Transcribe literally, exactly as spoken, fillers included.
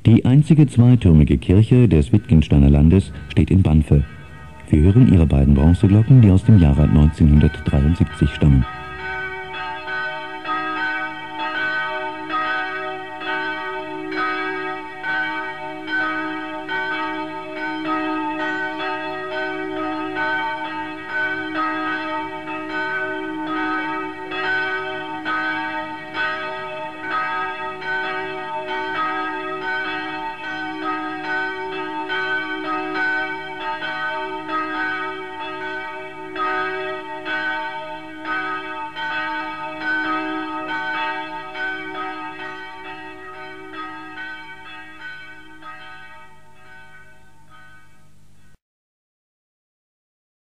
Die einzige zweitürmige Kirche des Wittgensteiner Landes steht in Banfe. Wir hören ihre beiden Bronzeglocken, die aus dem Jahre neunzehnhundertdreiundsiebzig stammen.